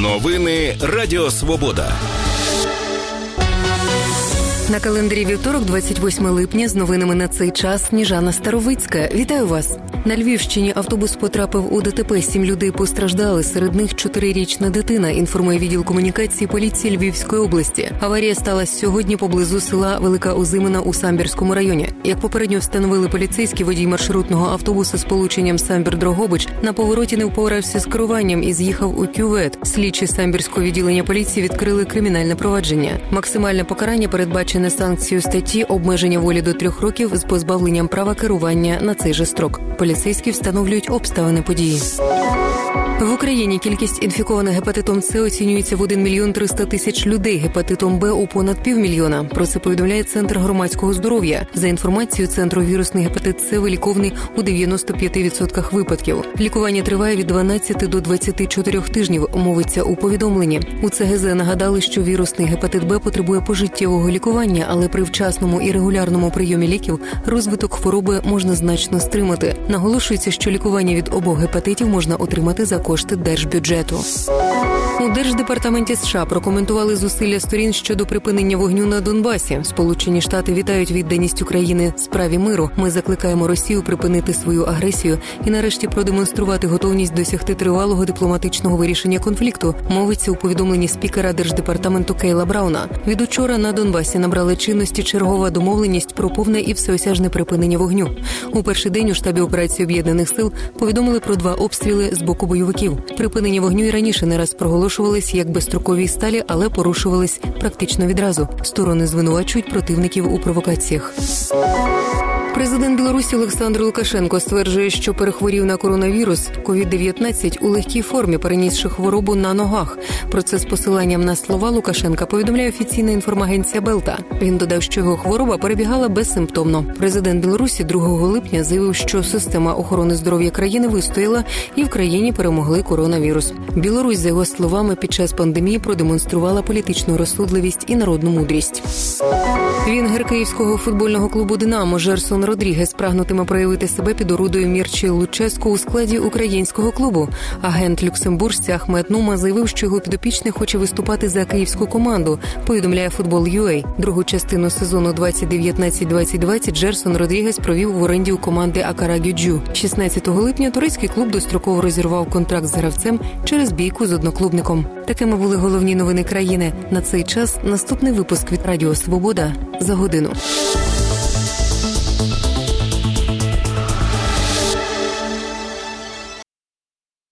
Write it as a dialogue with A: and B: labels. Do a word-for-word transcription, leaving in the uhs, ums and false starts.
A: Новини Радіо Свобода.
B: На календарі вівторок, двадцять восьме липня, з новинами на цей час Сніжана Старовицька. Вітаю вас! На Львівщині автобус потрапив у ДТП. Сім людей постраждали, серед них чотирирічна дитина, інформує відділ комунікації поліції Львівської області. Аварія сталася сьогодні поблизу села Велика Озимина у Самбірському районі. Як попередньо встановили поліцейські, водій маршрутного автобуса з полученням Самбір-Дрогобич на повороті не впорався з керуванням і з'їхав у кювет. Слідчі Самбірського відділення поліції відкрили кримінальне провадження. Максимальне покарання передбачене санкцією статті обмеження волі до трьох років з позбавленням права керування на цей же строк. Поліцейські встановлюють обставини події. В Україні кількість інфікованих гепатитом С оцінюється в один мільйон триста тисяч людей, гепатитом Б у понад півмільйона. Про це повідомляє Центр громадського здоров'я. За інформацією Центру, вірусний гепатит С виліковний у дев'яносто п'ять відсотків випадків. Лікування триває від дванадцяти до двадцяти чотирьох тижнів, мовиться у повідомленні. У Це Ге Зет нагадали, що вірусний гепатит Б потребує пожиттєвого лікування, але при вчасному і регулярному прийомі ліків розвиток хвороби можна значно стримати. Наголошується, що лікування від обох гепатитів можна отримати за кошти держбюджету. У Держдепартаменті США прокоментували зусилля сторін щодо припинення вогню на Донбасі. Сполучені Штати вітають відданість України справі миру. Ми закликаємо Росію припинити свою агресію і нарешті продемонструвати готовність досягти тривалого дипломатичного вирішення конфлікту, мовиться у повідомленні спікера Держдепартаменту Кейла Брауна. Від учора на Донбасі набрали чинності чергова домовленість про повне і всеосяжне припинення вогню. У перший день у штабі операції Об'єднаних сил повідомили про два обстріли з боку бойовиків. Припинення вогню і раніше не раз проголошувались як безстрокові сталі, але порушувались практично відразу. Сторони звинувачують противників у провокаціях. Президент Білорусі Олександр Лукашенко стверджує, що перехворів на коронавірус ковід дев'ятнадцять у легкій формі, перенісши хворобу на ногах. Про це з посиланням на слова Лукашенка повідомляє офіційна інформагенція Белта. Він додав, що його хвороба перебігала безсимптомно. Президент Білорусі другого липня заявив, що система охорони здоров'я країни вистояла і в країні перемогли коронавірус. Білорусь, за його словами, під час пандемії продемонструвала політичну розсудливість і народну мудрість. Вінгер київського футбольного клубу «Динамо» Жерсон Родрігес прагнутиме проявити себе під орудою Мірчі Луческу у складі українського клубу. Агент люксембуржця Ахмед Нума заявив, що його підопічний хоче виступати за київську команду, повідомляє Футбол.ю А. Другу частину сезону двадцять дев'ятнадцять двадцять двадцять Жерсон Родрігес провів в оренді у команди Акарагюджу. шістнадцятого липня турецький клуб достроково розірвав контракт з гравцем через бійку з одноклубником. Такими були головні новини країни. На цей час наступний випуск від Радіо Свобода за годину.